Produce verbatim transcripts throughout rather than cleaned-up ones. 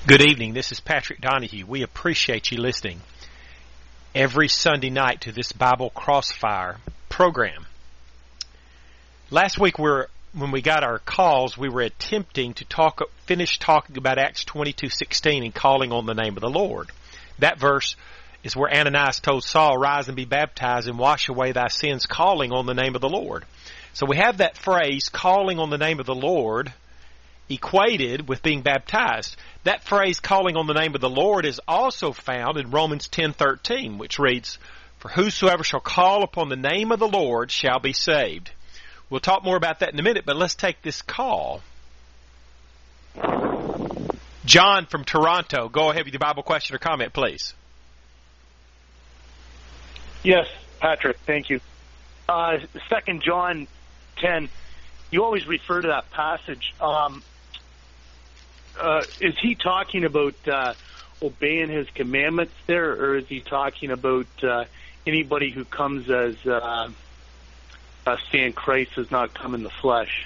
Good evening. This is Patrick Donahue. We appreciate you listening every Sunday night to this Bible Crossfire program. Last week, we were, when we got our calls, we were attempting to talk, finish talking about Acts twenty-two sixteen and calling on the name of the Lord. That verse is where Ananias told Saul, "Rise and be baptized and wash away thy sins," calling on the name of the Lord. So we have that phrase, calling on the name of the Lord, equated with being baptized. That phrase, calling on the name of the Lord, is also found in Romans ten thirteen, which reads, "For whosoever shall call upon the name of the Lord shall be saved." We'll talk more about that in a minute, but let's take this call. John from Toronto, go ahead with your Bible question or comment, please. Yes, Patrick, thank you. Uh, Second John ten, you always refer to that passage. Um, uh, is he talking about uh, obeying his commandments there, or is he talking about uh, anybody who comes as uh, uh, saying Christ has not come in the flesh?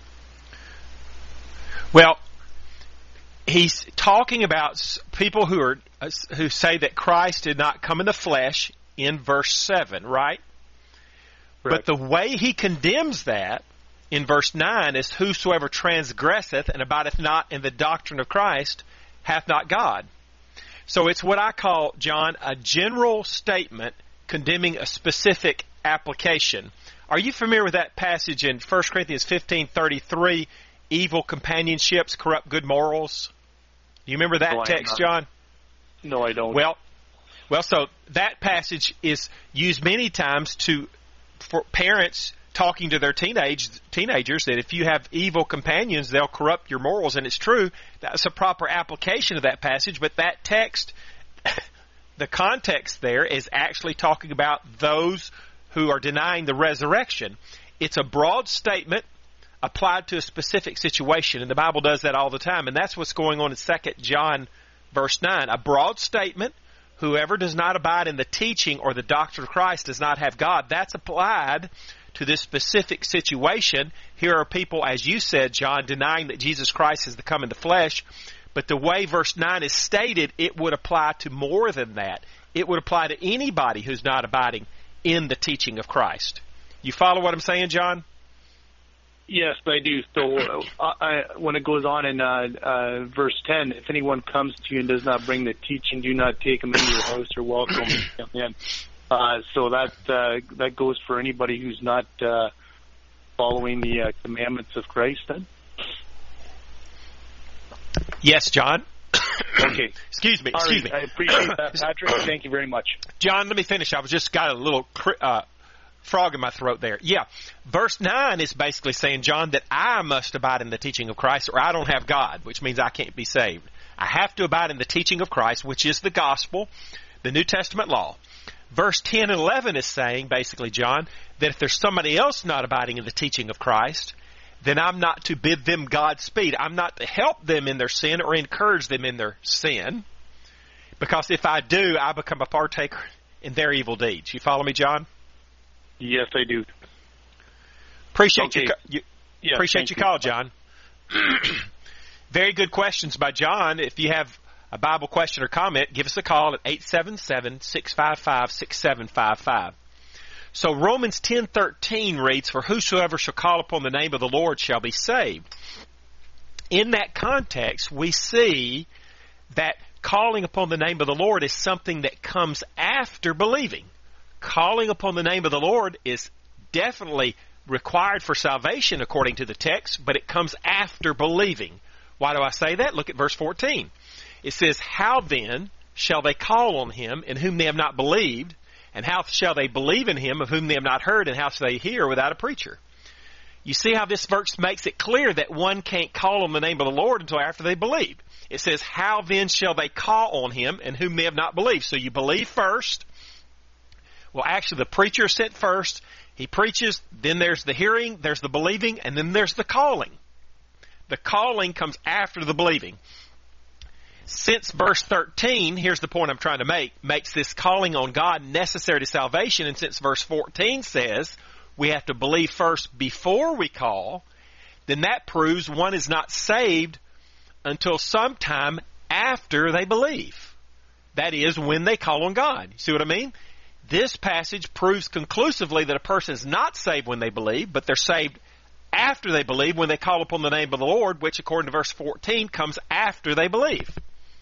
Well, he's talking about people who are uh, who say that Christ did not come in the flesh in verse seven, right? Correct. But the way he condemns that in verse nine is, "Whosoever transgresseth and abideth not in the doctrine of Christ hath not God." So it's what I call, John, a general statement condemning a specific application. Are you familiar with that passage in First Corinthians fifteen thirty-three, "Evil companionships corrupt good morals"? Do you remember that no, text, John? No, I don't. Well, well, so that passage is used many times to for parents talking to their teenage teenagers that if you have evil companions, they'll corrupt your morals, and it's true. That's a proper application of that passage, but that text, the context there is actually talking about those who are denying the resurrection. It's a broad statement applied to a specific situation, and the Bible does that all the time, and that's what's going on in Second John verse nine. A broad statement, whoever does not abide in the teaching or the doctrine of Christ does not have God. That's applied to this specific situation. Here are people, as you said, John, denying that Jesus Christ has come in the flesh. But the way verse nine is stated, it would apply to more than that. It would apply to anybody who's not abiding in the teaching of Christ. You follow what I'm saying, John? Yes, I do. So uh, I, when it goes on in uh, uh, verse ten, "If anyone comes to you and does not bring the teaching, do not take him into your house or welcome him in." Uh, so that uh, that goes for anybody who's not uh, following the uh, commandments of Christ, then? Yes, John. Okay. Excuse me. All Excuse right. me. I appreciate that, Patrick. Thank you very much. John, let me finish. I've just got a little uh, frog in my throat there. Yeah. Verse nine is basically saying, John, that I must abide in the teaching of Christ or I don't have God, which means I can't be saved. I have to abide in the teaching of Christ, which is the gospel, the New Testament law. Verse ten and eleven is saying, basically, John, that if there's somebody else not abiding in the teaching of Christ, then I'm not to bid them Godspeed. I'm not to help them in their sin or encourage them in their sin, because if I do, I become a partaker in their evil deeds. You follow me, John? Yes, I do. Appreciate okay. your, you, yeah, appreciate your you. call, John. Very good questions by John. If you have a Bible question or comment, give us a call at eight seven seven, six five five, six seven five five. So Romans ten thirteen reads, "For whosoever shall call upon the name of the Lord shall be saved." In that context, we see that calling upon the name of the Lord is something that comes after believing. Calling upon the name of the Lord is definitely required for salvation according to the text, but it comes after believing. Why do I say that? Look at verse fourteen. It says, "How then shall they call on him in whom they have not believed? And how shall they believe in him of whom they have not heard? And how shall they hear without a preacher?" You see how this verse makes it clear that one can't call on the name of the Lord until after they believed. It says, "How then shall they call on him in whom they have not believed?" So you believe first. Well, actually, the preacher is sent first. He preaches, then there's the hearing, there's the believing, and then there's the calling. The calling comes after the believing. Since verse thirteen, here's the point I'm trying to make, makes this calling on God necessary to salvation, and since verse fourteen says we have to believe first before we call, then that proves one is not saved until sometime after they believe. That is, when they call on God. You see what I mean? This passage proves conclusively that a person is not saved when they believe, but they're saved after they believe when they call upon the name of the Lord, which according to verse fourteen comes after they believe.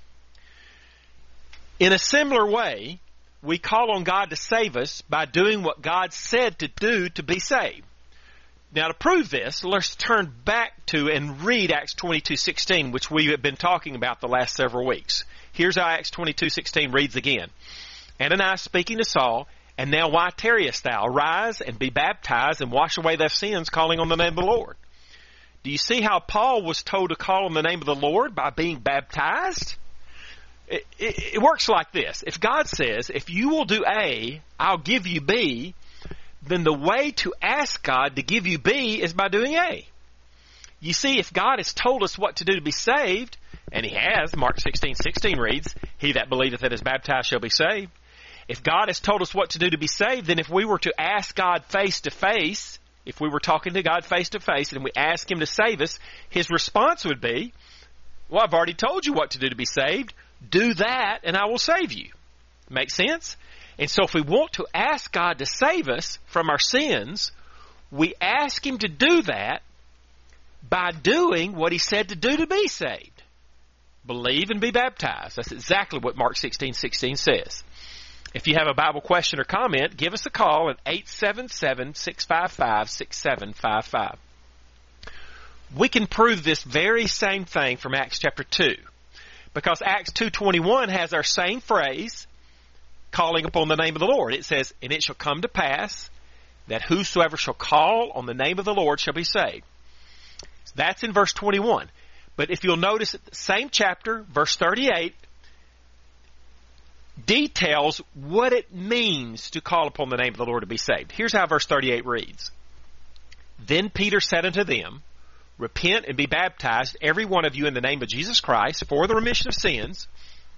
In a similar way, we call on God to save us by doing what God said to do to be saved. Now, to prove this, let's turn back to and read Acts twenty-two sixteen, which we have been talking about the last several weeks. Here's how Acts twenty-two sixteen reads again. Ananias speaking to Saul, "And now why tarriest thou? Arise and be baptized and wash away thy sins, calling on the name of the Lord." Do you see how Paul was told to call on the name of the Lord by being baptized? It, it, it works like this. If God says, if you will do A, I'll give you B, then the way to ask God to give you B is by doing A. You see, if God has told us what to do to be saved, and He has, Mark sixteen sixteen reads, "He that believeth and is baptized shall be saved." If God has told us what to do to be saved, then if we were to ask God face to face, if we were talking to God face to face and we ask Him to save us, His response would be, "Well, I've already told you what to do to be saved. Do that and I will save you." Make sense? And so if we want to ask God to save us from our sins, we ask Him to do that by doing what He said to do to be saved. Believe and be baptized. That's exactly what Mark sixteen sixteen says. If you have a Bible question or comment, give us a call at eight seven seven, six five five, six seven five five. We can prove this very same thing from Acts chapter two, because Acts two twenty-one has our same phrase, calling upon the name of the Lord. It says, "And it shall come to pass that whosoever shall call on the name of the Lord shall be saved." That's in verse twenty-one. But if you'll notice, the same chapter, verse thirty-eight, details what it means to call upon the name of the Lord to be saved. Here's how verse thirty-eight reads. "Then Peter said unto them, Repent and be baptized, every one of you, in the name of Jesus Christ, for the remission of sins,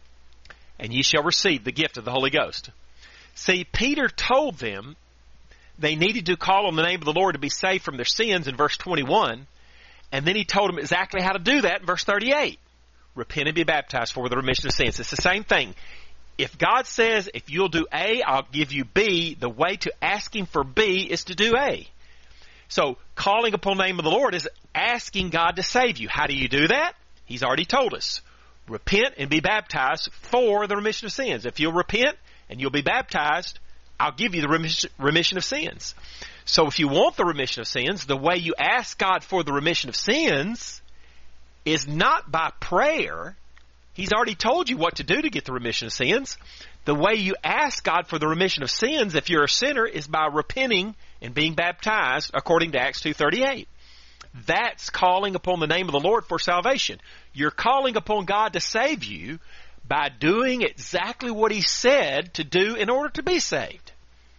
and ye shall receive the gift of the Holy Ghost." See, Peter told them they needed to call on the name of the Lord to be saved from their sins in verse twenty-one, and then he told them exactly how to do that in verse thirty-eight. Repent and be baptized for the remission of sins. It's the same thing. If God says, if you'll do A, I'll give you B, the way to ask Him for B is to do A. So, calling upon the name of the Lord is asking God to save you. How do you do that? He's already told us. Repent and be baptized for the remission of sins. If you'll repent and you'll be baptized, I'll give you the remission of sins. So if you want the remission of sins, the way you ask God for the remission of sins is not by prayer. He's already told you what to do to get the remission of sins. The way you ask God for the remission of sins, if you're a sinner, is by repenting and being baptized, according to Acts two thirty-eight. That's calling upon the name of the Lord for salvation. You're calling upon God to save you by doing exactly what He said to do in order to be saved.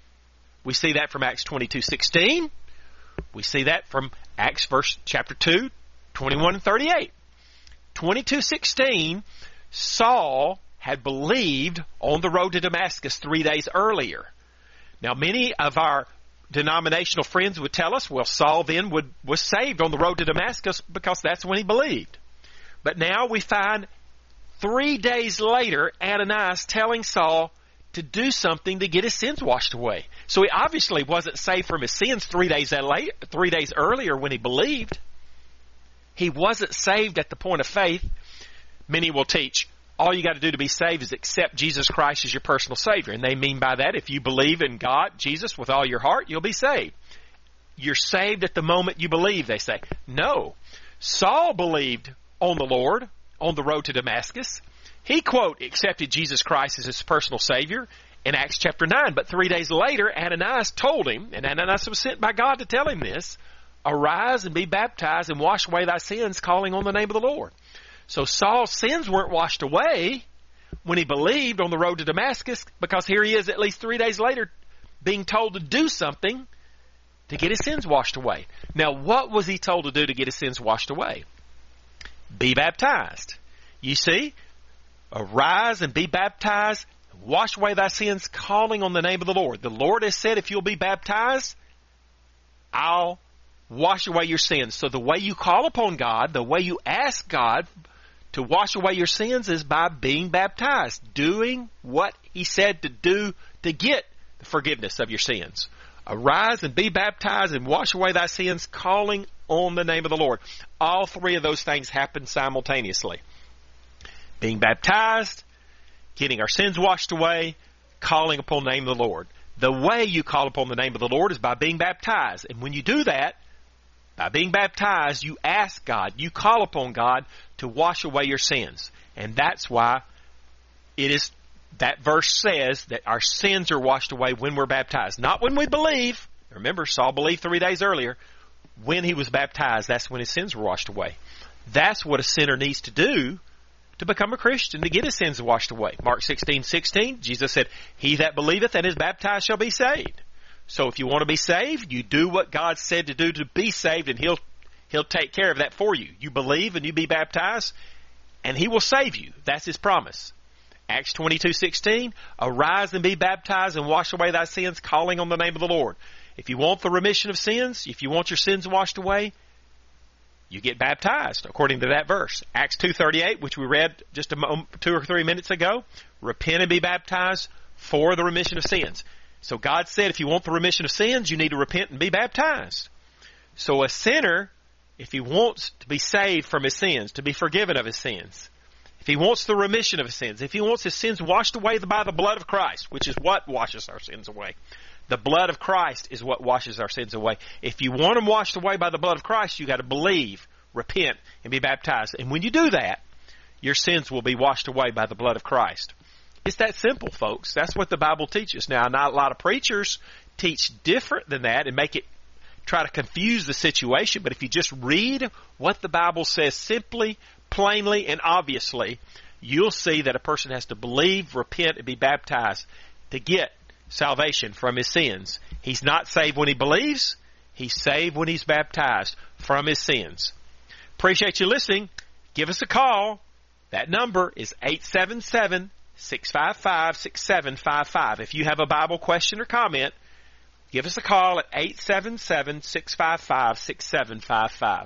We see that from Acts twenty-two sixteen. We see that from Acts verse chapter two, twenty-one and thirty-eight. twenty-two sixteen, Saul had believed on the road to Damascus three days earlier. Now, many of our denominational friends would tell us, well, Saul then would, was saved on the road to Damascus because that's when he believed. But now we find three days later, Ananias telling Saul to do something to get his sins washed away. So he obviously wasn't saved from his sins three days that late, three days earlier when he believed. He wasn't saved at the point of faith. Many will teach, all you got to do to be saved is accept Jesus Christ as your personal Savior. And they mean by that, if you believe in God, Jesus, with all your heart, you'll be saved. You're saved at the moment you believe, they say. No. Saul believed on the Lord on the road to Damascus. He, quote, accepted Jesus Christ as his personal Savior in Acts chapter nine. But three days later, Ananias told him, and Ananias was sent by God to tell him this, arise and be baptized and wash away thy sins, calling on the name of the Lord. So Saul's sins weren't washed away when he believed on the road to Damascus, because here he is at least three days later being told to do something to get his sins washed away. Now, what was he told to do to get his sins washed away? Be baptized. You see, arise and be baptized, wash away thy sins, calling on the name of the Lord. The Lord has said, if you'll be baptized, I'll wash away your sins. So the way you call upon God, the way you ask God to wash away your sins is by being baptized, doing what he said to do to get the forgiveness of your sins. Arise and be baptized and wash away thy sins, calling on the name of the Lord. All three of those things happen simultaneously. Being baptized, getting our sins washed away, calling upon the name of the Lord. The way you call upon the name of the Lord is by being baptized. And when you do that, by being baptized, you ask God, you call upon God to wash away your sins. And that's why it is, that verse says that our sins are washed away when we're baptized. Not when we believe. Remember, Saul believed three days earlier. When he was baptized, that's when his sins were washed away. That's what a sinner needs to do to become a Christian, to get his sins washed away. Mark sixteen sixteen, Jesus said, he that believeth and is baptized shall be saved. So if you want to be saved, you do what God said to do to be saved, and he'll he'll take care of that for you. You believe and you be baptized, and he will save you. That's his promise. Acts twenty-two sixteen, arise and be baptized and wash away thy sins, calling on the name of the Lord. If you want the remission of sins, if you want your sins washed away, you get baptized, according to that verse. Acts two thirty-eight, which we read just a moment, two or three minutes ago, repent and be baptized for the remission of sins. So God said if you want the remission of sins, you need to repent and be baptized. So a sinner, if he wants to be saved from his sins, to be forgiven of his sins, if he wants the remission of his sins, if he wants his sins washed away by the blood of Christ, which is what washes our sins away. The blood of Christ is what washes our sins away. If you want them washed away by the blood of Christ, you got to believe, repent, and be baptized. And when you do that, your sins will be washed away by the blood of Christ. It's that simple, folks. That's what the Bible teaches. Now, not a lot of preachers teach different than that and make it try to confuse the situation. But if you just read what the Bible says simply, plainly, and obviously, you'll see that a person has to believe, repent, and be baptized to get salvation from his sins. He's not saved when he believes. He's saved when he's baptized from his sins. Appreciate you listening. Give us a call. That number is eight seven seven, six five five, six seven five five. If you have a Bible question or comment, give us a call at eight seven seven, six five five, six seven five five.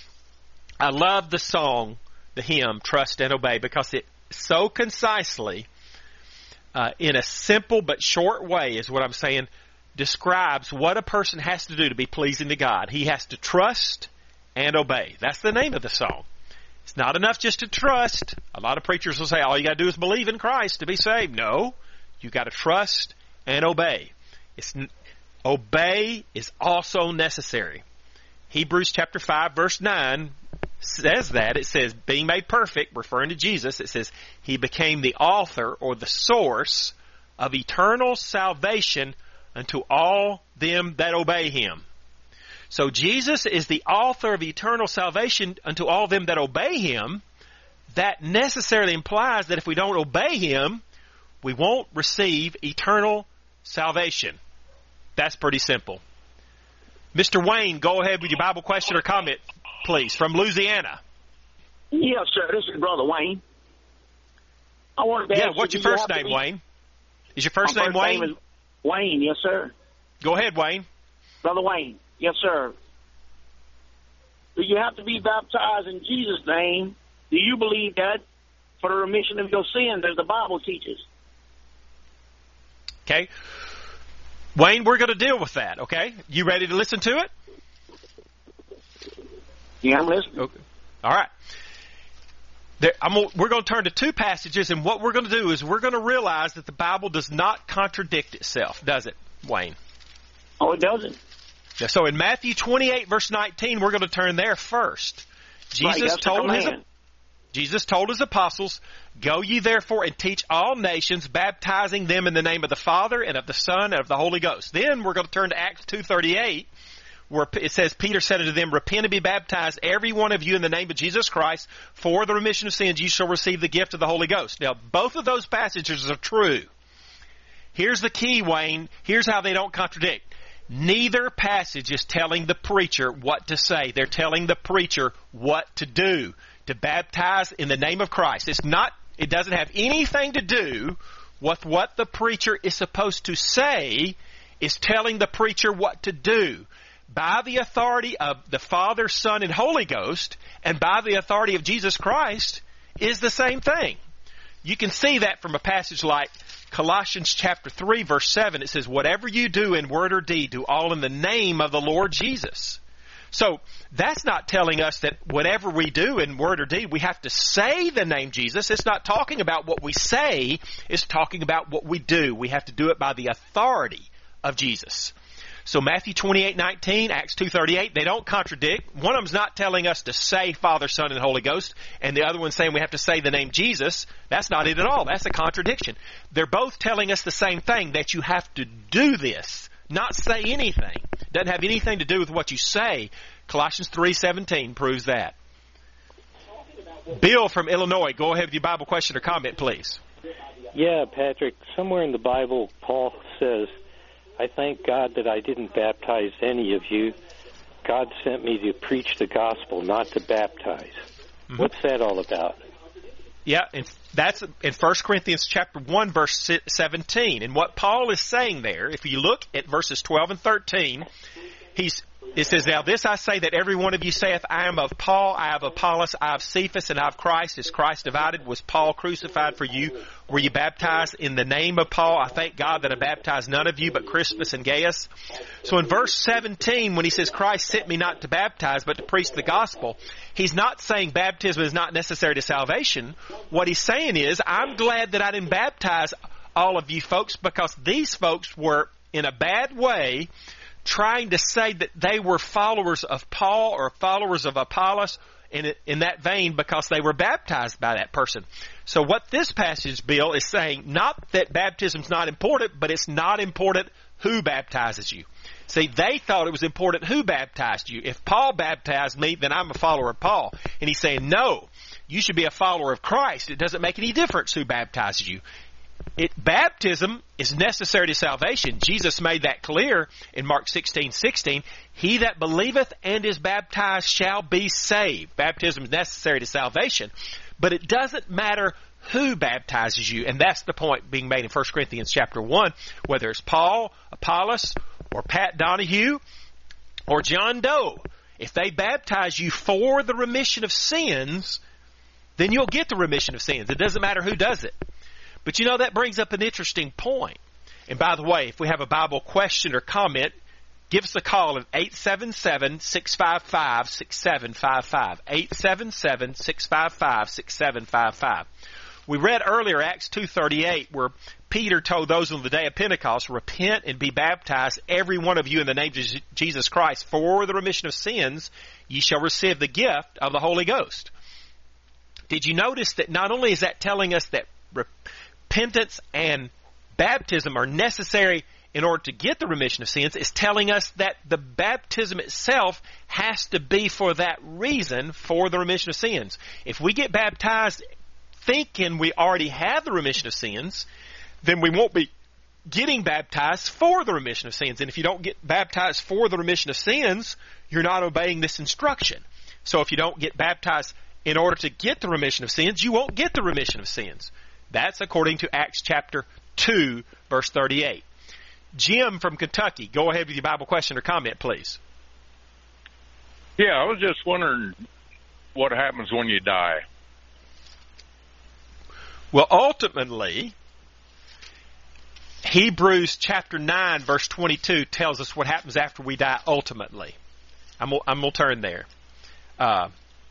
I love the song, the hymn, Trust and Obey, because it so concisely, Uh, in a simple but short way is what I'm saying, describes what a person has to do to be pleasing to God. He has to trust and obey. That's the name of the song. It's not enough just to trust. A lot of preachers will say, all you got to do is believe in Christ to be saved. No, you got to trust and obey. It's, obey is also necessary. Hebrews chapter five, verse nine says that. It says, being made perfect, referring to Jesus, it says, he became the author or the source of eternal salvation unto all them that obey him. So Jesus is the author of eternal salvation unto all them that obey him. That necessarily implies that if we don't obey him, we won't receive eternal salvation. That's pretty simple. Mister Wayne, go ahead with your Bible question or comment, please, from Louisiana. Yes, sir. This is Brother Wayne. I wanted to yeah, ask what's you, your first you name, be... Wayne? Is your first My name first Wayne? Name is Wayne, yes, sir. Go ahead, Wayne. Brother Wayne, yes, sir. Do you have to be baptized in Jesus' name? Do you believe that for the remission of your sins, as the Bible teaches? Okay. Wayne, we're going to deal with that, okay? You ready to listen to it? Yeah, I'm listening. Okay. All right. There, I'm, we're going to turn to two passages, and what we're going to do is we're going to realize that the Bible does not contradict itself, does it, Wayne? Oh, it doesn't? Yeah, so in Matthew twenty-eight, verse nineteen, we're going to turn there first. Jesus right, told his Jesus told his apostles, go ye therefore and teach all nations, baptizing them in the name of the Father and of the Son and of the Holy Ghost. Then we're going to turn to Acts two thirty-eight, where it says, Peter said unto them, repent and be baptized, every one of you, in the name of Jesus Christ, for the remission of sins, you shall receive the gift of the Holy Ghost. Now, both of those passages are true. Here's the key, Wayne. Here's how they don't contradict. Neither passage is telling the preacher what to say. They're telling the preacher what to do, to baptize in the name of Christ. It's not, it doesn't have anything to do with what the preacher is supposed to say. It's telling the preacher what to do. By the authority of the Father, Son, and Holy Ghost, and by the authority of Jesus Christ, is the same thing. You can see that from a passage like Colossians chapter three, verse seven. It says, whatever you do in word or deed, do all in the name of the Lord Jesus. So that's not telling us that whatever we do in word or deed, we have to say the name Jesus. It's not talking about what we say. It's talking about what we do. We have to do it by the authority of Jesus. So Matthew twenty-eight nineteen, Acts two thirty-eight, they don't contradict. One of them's not telling us to say Father, Son, and Holy Ghost, and the other one's saying we have to say the name Jesus. That's not it at all. That's a contradiction. They're both telling us the same thing, that you have to do this, not say anything. Doesn't have anything to do with what you say. Colossians three seventeen proves that. Bill from Illinois, go ahead with your Bible question or comment, please. Yeah, Patrick, somewhere in the Bible, Paul says, I thank God that I didn't baptize any of you. God sent me to preach the gospel, not to baptize. Mm-hmm. What's that all about? Yeah, and that's in First Corinthians chapter one, verse seventeen. And what Paul is saying there, if you look at verses twelve and thirteen, he's it says, now this I say, that every one of you saith, I am of Paul, I have Apollos, I have Cephas, and I have Christ. Is Christ divided? Was Paul crucified for you? Were you baptized in the name of Paul? I thank God that I baptized none of you but Crispus and Gaius. So in verse seventeen, when he says, Christ sent me not to baptize, but to preach the gospel, he's not saying baptism is not necessary to salvation. What he's saying is, I'm glad that I didn't baptize all of you folks, because these folks were, in a bad way, trying to say that they were followers of Paul or followers of Apollos in, in that vein, because they were baptized by that person. So what this passage, Bill, is saying, not that baptism's not important, but it's not important who baptizes you. See, they thought it was important who baptized you. If Paul baptized me, then I'm a follower of Paul. And he's saying, no, you should be a follower of Christ. It doesn't make any difference who baptizes you. It, baptism is necessary to salvation. Jesus made that clear in Mark sixteen sixteen. He that believeth and is baptized shall be saved. Baptism is necessary to salvation, but it doesn't matter who baptizes you, and that's the point being made in First Corinthians chapter one. Whether it's Paul, Apollos, or Pat Donahue, or John Doe, if they baptize you for the remission of sins, then you'll get the remission of sins. It doesn't matter who does it. But you know, that brings up an interesting point. And by the way, if we have a Bible question or comment, give us a call at eight seven seven, six five five, six seven five five. eight seven seven, six five five, six seven five five. We read earlier Acts two thirty-eight, where Peter told those on the day of Pentecost, repent and be baptized, every one of you, in the name of Jesus Christ, for the remission of sins, ye shall receive the gift of the Holy Ghost. Did you notice that not only is that telling us that repentance and baptism are necessary in order to get the remission of sins, is telling us that the baptism itself has to be for that reason, for the remission of sins. If we get baptized thinking we already have the remission of sins, then we won't be getting baptized for the remission of sins. And if you don't get baptized for the remission of sins, you're not obeying this instruction. So if you don't get baptized in order to get the remission of sins, you won't get the remission of sins. That's according to Acts chapter two, verse thirty-eight. Jim from Kentucky, go ahead with your Bible question or comment, please. Yeah, I was just wondering what happens when you die. Well, ultimately, Hebrews chapter nine, verse twenty-two tells us what happens after we die ultimately. I'm, I'm going to turn there. Uh,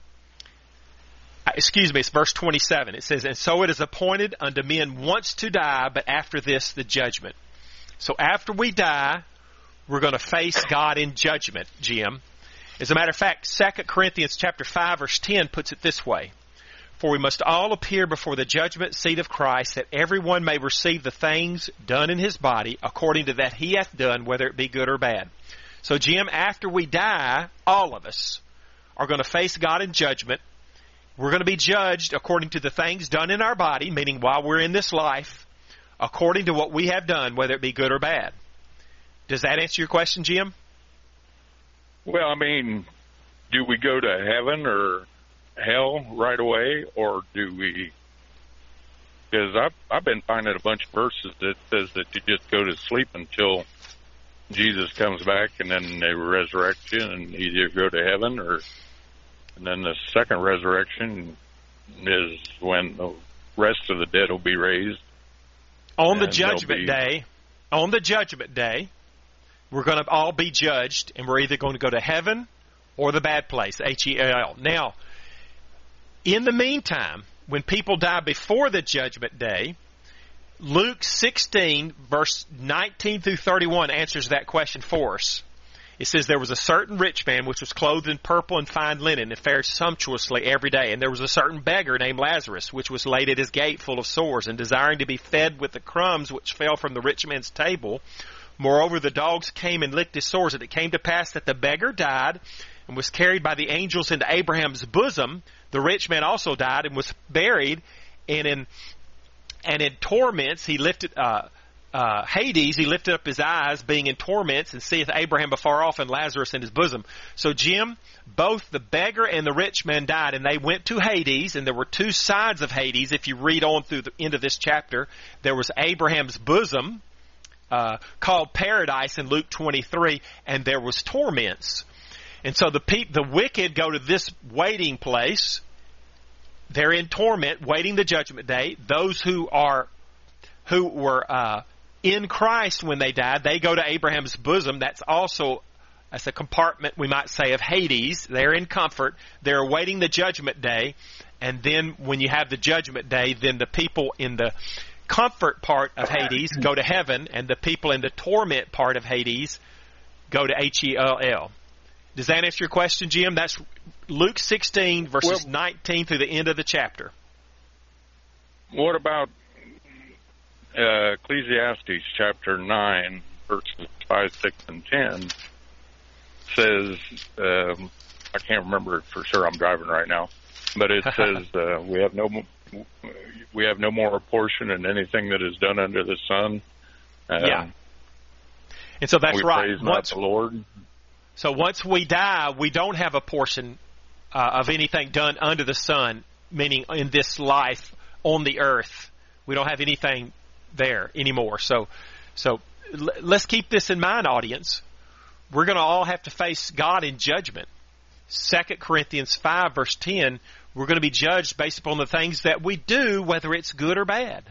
excuse me, it's verse twenty-seven. It says, and so it is appointed unto men once to die, but after this the judgment. So after we die, we're going to face God in judgment, Jim. As a matter of fact, Second Corinthians chapter five, verse ten puts it this way. For we must all appear before the judgment seat of Christ, that everyone may receive the things done in his body according to that he hath done, whether it be good or bad. So, Jim, after we die, all of us are going to face God in judgment. We're going to be judged according to the things done in our body, meaning while we're in this life, according to what we have done, whether it be good or bad. Does that answer your question, Jim? Well, I mean, do we go to heaven or hell right away, or do we? Because I've, I've been finding a bunch of verses that says that you just go to sleep until Jesus comes back, and then they resurrect you, and either go to heaven, or and then the second resurrection, is when the rest of the dead will be raised. On the judgment day, on the judgment day, we're going to all be judged, and we're either going to go to heaven or the bad place, H E L L. Now, in the meantime, when people die before the judgment day, Luke sixteen, verse nineteen through thirty-one answers that question for us. It says, there was a certain rich man which was clothed in purple and fine linen and fared sumptuously every day. And there was a certain beggar named Lazarus, which was laid at his gate full of sores, and desiring to be fed with the crumbs which fell from the rich man's table. Moreover, the dogs came and licked his sores. And it came to pass that the beggar died and was carried by the angels into Abraham's bosom. The rich man also died and was buried, and in and in torments he lifted uh Uh, Hades, he lifted up his eyes, being in torments, and seeth Abraham afar off and Lazarus in his bosom. So, Jim, both the beggar and the rich man died, and they went to Hades, and there were two sides of Hades. If you read on through the end of this chapter, there was Abraham's bosom, uh, called paradise in Luke twenty-three, and there was torments. And so the pe- the wicked go to this waiting place. They're in torment, waiting the judgment day. Those who are, who were, uh, in Christ when they died, they go to Abraham's bosom. That's also, that's a compartment, we might say, of Hades. They're in comfort. They're awaiting the judgment day. And then when you have the judgment day, then the people in the comfort part of Hades go to heaven, and the people in the torment part of Hades go to H E L L. Does that answer your question, Jim? That's Luke sixteen, verses well, nineteen through the end of the chapter. What about Uh, Ecclesiastes chapter nine, verses five, six, and ten says, um, I can't remember it for sure, I'm driving right now, but it says, uh, we have no we have no more portion in anything that is done under the sun. Uh, yeah. And so that's we right. Praise once, not the Lord. So once we die, we don't have a portion uh, of anything done under the sun, meaning in this life on the earth. We don't have anything there anymore. So, so l- let's keep this in mind, audience. We're going to all have to face God in judgment. Second Corinthians five, verse ten, we're going to be judged based upon the things that we do, whether it's good or bad.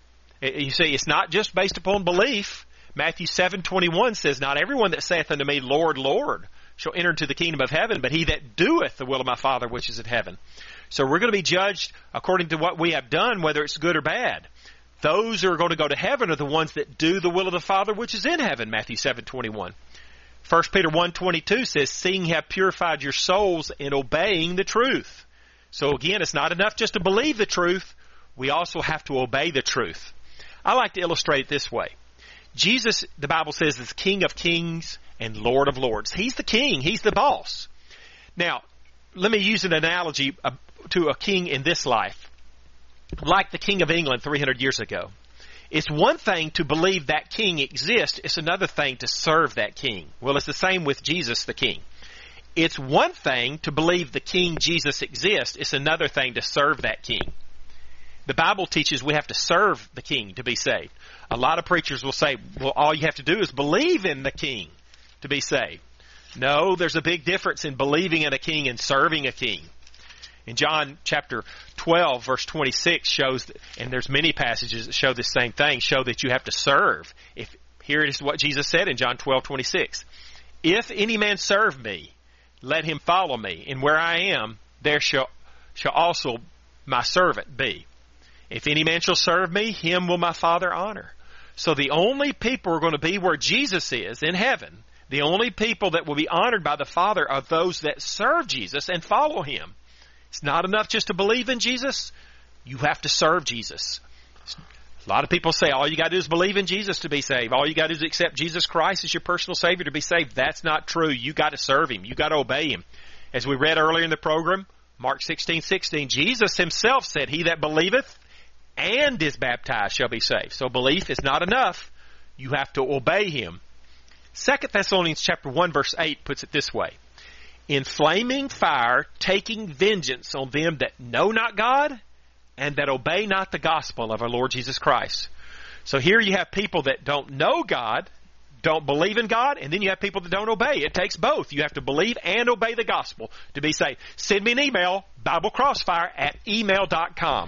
You see, it's not just based upon belief. Matthew seven twenty-one says, not everyone that saith unto me, Lord, Lord, shall enter into the kingdom of heaven, but he that doeth the will of my Father which is in heaven. So we're going to be judged according to what we have done, whether it's good or bad. Those who are going to go to heaven are the ones that do the will of the Father which is in heaven, Matthew seven twenty-one. First Peter one twenty-two says, seeing you have purified your souls in obeying the truth. So again, it's not enough just to believe the truth. We also have to obey the truth. I like to illustrate it this way. Jesus, the Bible says, is King of kings and Lord of lords. He's the king. He's the boss. Now, let me use an analogy to a king in this life. Like the King of England three hundred years ago. It's one thing to believe that king exists. It's another thing to serve that king. Well, it's the same with Jesus the King. It's one thing to believe the King Jesus exists. It's another thing to serve that king. The Bible teaches we have to serve the king to be saved. A lot of preachers will say, well, all you have to do is believe in the king to be saved. No, there's a big difference in believing in a king and serving a king. In John chapter twelve, verse twenty-six shows, that, and there's many passages that show the same thing, show that you have to serve. If here it is what Jesus said in John twelve twenty-six. If any man serve me, let him follow me, and where I am, there shall shall also my servant be. If any man shall serve me, him will my Father honor. So the only people who are going to be where Jesus is, in heaven, the only people that will be honored by the Father are those that serve Jesus and follow him. It's not enough just to believe in Jesus. You have to serve Jesus. A lot of people say all you got to do is believe in Jesus to be saved. All you got to do is accept Jesus Christ as your personal Savior to be saved. That's not true. You got to serve him. You got to obey him. As we read earlier in the program, Mark sixteen sixteen, Jesus himself said, he that believeth and is baptized shall be saved. So belief is not enough. You have to obey him. Second Thessalonians chapter one verse eight puts it this way. In flaming fire, taking vengeance on them that know not God and that obey not the gospel of our Lord Jesus Christ. So here you have people that don't know God. don't believe in God, and then you have people that don't obey. It takes both. You have to believe and obey the gospel to be saved. Send me an email, Bible Crossfire at email dot com.